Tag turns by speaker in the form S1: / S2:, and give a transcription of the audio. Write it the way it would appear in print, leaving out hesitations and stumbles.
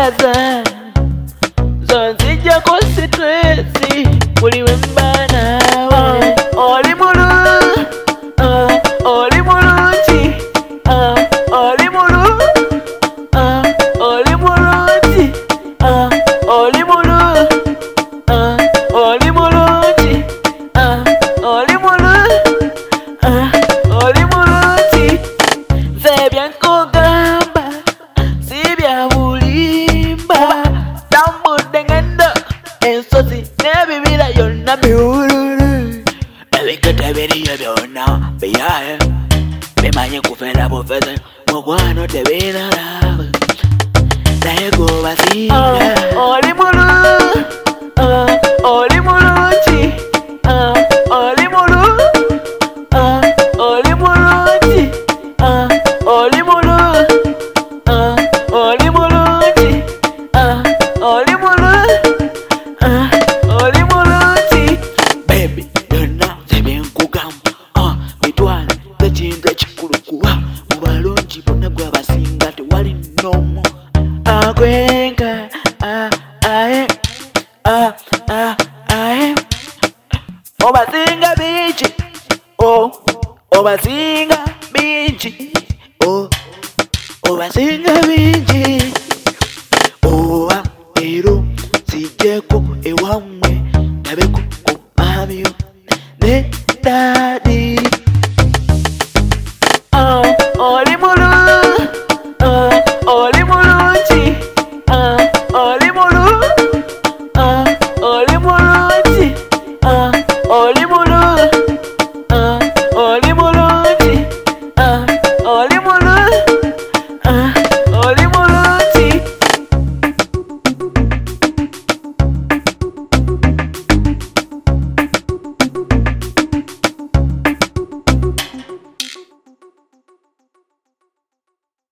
S1: Kaza Zonzija konsitresi Kuli wembana Oli mulu Oli mulungi Oli mulu Oli mulungi Oli mulu Oli mulungi Oli mulu Oli mulungi Nze byankugamba si bya bulimba tambudde ngenda ensozi n'ebibira byonna biwululu ebikata biriyo byonna biyaye bimanyi kufera bufeze mukwano tebina laba naye gobasinga oli mulu oli mulungi oli mulu oli mulungi oli mulu oli mulungi oli mulu oli mulungi baby yonna sebyenkugamba bitwale tekintu ekikulu kuba mu balungi bonna gwe abasinga tewali n'omu agwenga aye obasinga bingi obasinga bingi obasinga bingi oba ero sijjeko ewammwe ndabeko ku mamiyo ne dadi